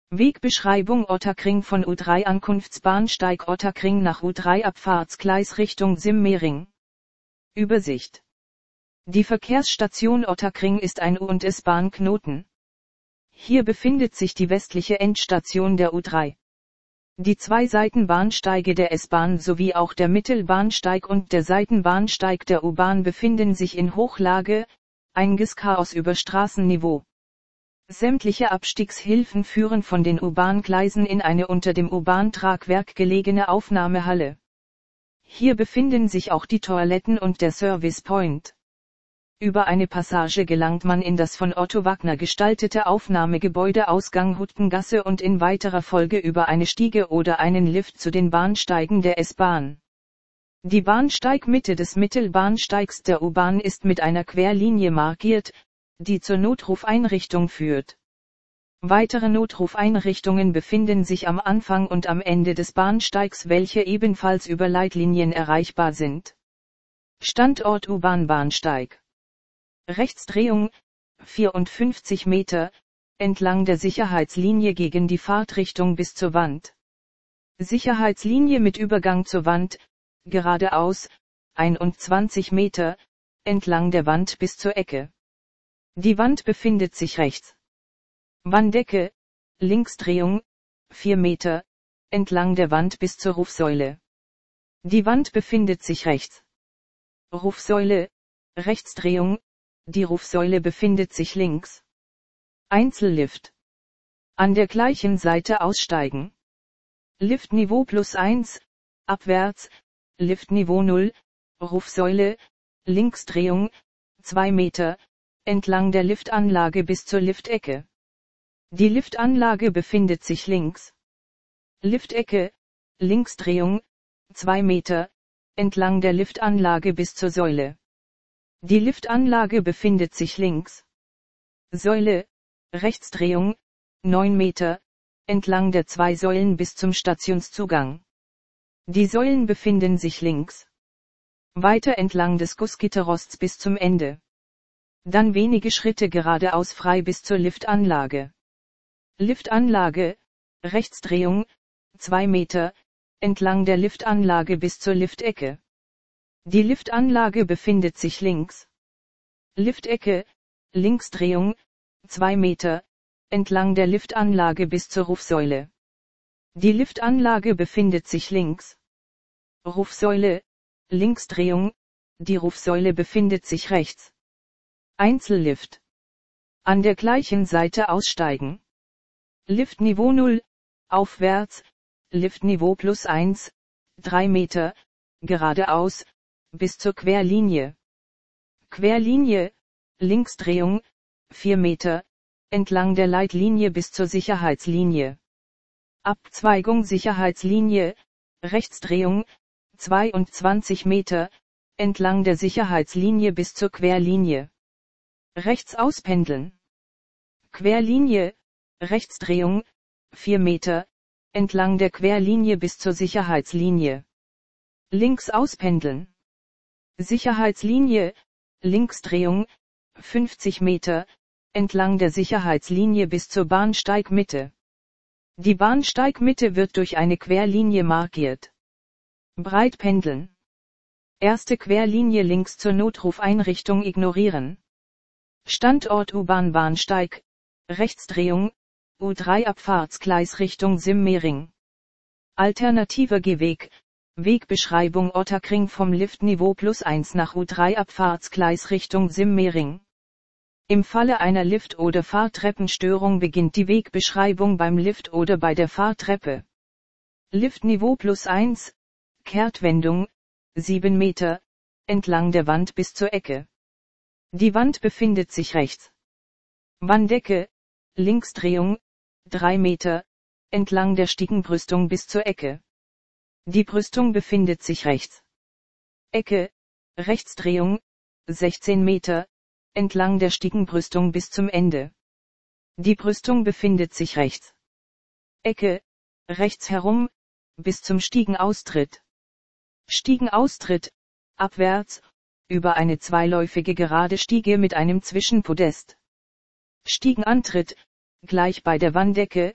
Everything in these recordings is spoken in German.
Wegbeschreibung Ottakring von U3 Ankunftsbahnsteig Ottakring nach U3 Abfahrtsgleis Richtung Simmering. Übersicht. Die Verkehrsstation Ottakring ist ein U- und S-Bahn-Knoten. Hier befindet sich die westliche Endstation der U3. Die zwei Seitenbahnsteige der S-Bahn sowie auch der Mittelbahnsteig und der Seitenbahnsteig der U-Bahn befinden sich in Hochlage, einiges Chaos über Straßenniveau. Sämtliche Abstiegshilfen führen von den U-Bahn-Gleisen in eine unter dem U-Bahn-Tragwerk gelegene Aufnahmehalle. Hier befinden sich auch die Toiletten und der Service Point. Über eine Passage gelangt man in das von Otto Wagner gestaltete Aufnahmegebäude Ausgang Huttengasse und in weiterer Folge über eine Stiege oder einen Lift zu den Bahnsteigen der S-Bahn. Die Bahnsteigmitte des Mittelbahnsteigs der U-Bahn ist mit einer Querlinie markiert, die zur Notrufeinrichtung führt. Weitere Notrufeinrichtungen befinden sich am Anfang und am Ende des Bahnsteigs, welche ebenfalls über Leitlinien erreichbar sind. Standort U-Bahn-Bahnsteig. Rechtsdrehung, 54 Meter, entlang der Sicherheitslinie gegen die Fahrtrichtung bis zur Wand. Sicherheitslinie mit Übergang zur Wand, geradeaus, 21 Meter, entlang der Wand bis zur Ecke. Die Wand befindet sich rechts. Wanddecke, Linksdrehung, 4 Meter, entlang der Wand bis zur Rufsäule. Die Wand befindet sich rechts. Rufsäule, Rechtsdrehung, die Rufsäule befindet sich links. Einzellift. An der gleichen Seite aussteigen. Liftniveau +1, abwärts, Liftniveau 0, Rufsäule, Linksdrehung, 2 Meter, entlang der Liftanlage bis zur Liftecke. Die Liftanlage befindet sich links. Liftecke, Linksdrehung, 2 Meter, entlang der Liftanlage bis zur Säule. Die Liftanlage befindet sich links. Säule, Rechtsdrehung, 9 Meter, entlang der zwei Säulen bis zum Stationszugang. Die Säulen befinden sich links. Weiter entlang des Gussgitterrosts bis zum Ende. Dann wenige Schritte geradeaus frei bis zur Liftanlage. Liftanlage, Rechtsdrehung, 2 Meter, entlang der Liftanlage bis zur Liftecke. Die Liftanlage befindet sich links. Liftecke, Linksdrehung, 2 Meter, entlang der Liftanlage bis zur Rufsäule. Die Liftanlage befindet sich links. Rufsäule, Linksdrehung, die Rufsäule befindet sich rechts. Einzellift. An der gleichen Seite aussteigen. Liftniveau 0, aufwärts, Liftniveau +1, 3 Meter, geradeaus, bis zur Querlinie. Querlinie, Linksdrehung, 4 Meter, entlang der Leitlinie bis zur Sicherheitslinie. Abzweigung Sicherheitslinie, Rechtsdrehung, 22 Meter, entlang der Sicherheitslinie bis zur Querlinie. Rechts auspendeln. Querlinie, Rechtsdrehung, 4 Meter, entlang der Querlinie bis zur Sicherheitslinie. Links auspendeln. Sicherheitslinie, Linksdrehung, 50 Meter, entlang der Sicherheitslinie bis zur Bahnsteigmitte. Die Bahnsteigmitte wird durch eine Querlinie markiert. Breit pendeln. Erste Querlinie links zur Notrufeinrichtung ignorieren. Standort U-Bahn-Bahnsteig, Rechtsdrehung, U3 Abfahrtsgleis Richtung Simmering. Alternativer Gehweg, Wegbeschreibung Ottakring vom Liftniveau +1 nach U3 Abfahrtsgleis Richtung Simmering. Im Falle einer Lift- oder Fahrtreppenstörung beginnt die Wegbeschreibung beim Lift oder bei der Fahrtreppe. Liftniveau +1, Kehrtwendung, 7 Meter, entlang der Wand bis zur Ecke. Die Wand befindet sich rechts. Wanddecke, Linksdrehung, 3 Meter, entlang der Stiegenbrüstung bis zur Ecke. Die Brüstung befindet sich rechts. Ecke, Rechtsdrehung, 16 Meter, entlang der Stiegenbrüstung bis zum Ende. Die Brüstung befindet sich rechts. Ecke, rechts herum, bis zum Stiegenaustritt. Stiegenaustritt, abwärts, über eine zweiläufige gerade Stiege mit einem Zwischenpodest. Stiegenantritt, gleich bei der Wanddecke,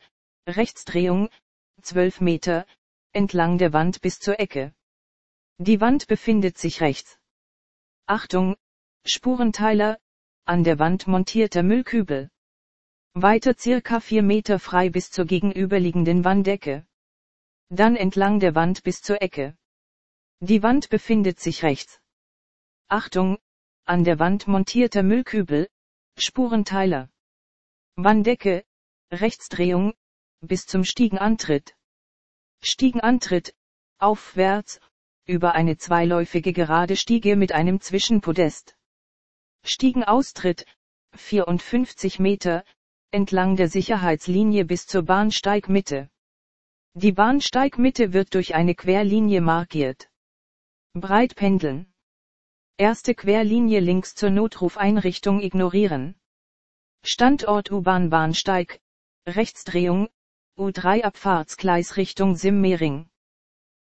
Rechtsdrehung, 12 Meter, entlang der Wand bis zur Ecke. Die Wand befindet sich rechts. Achtung, Spurenteiler, an der Wand montierter Müllkübel. Weiter circa 4 Meter frei bis zur gegenüberliegenden Wandecke. Dann entlang der Wand bis zur Ecke. Die Wand befindet sich rechts. Achtung, an der Wand montierter Müllkübel, Spurenteiler. Wandecke, Rechtsdrehung, bis zum Stiegenantritt. Stiegenantritt, aufwärts, über eine zweiläufige gerade Stiege mit einem Zwischenpodest. Stiegenaustritt, 54 Meter, entlang der Sicherheitslinie bis zur Bahnsteigmitte. Die Bahnsteigmitte wird durch eine Querlinie markiert. Breitpendeln. Erste Querlinie links zur Notrufeinrichtung ignorieren. Standort U-Bahn Bahnsteig, Rechtsdrehung, U3 Abfahrtsgleis Richtung Simmering.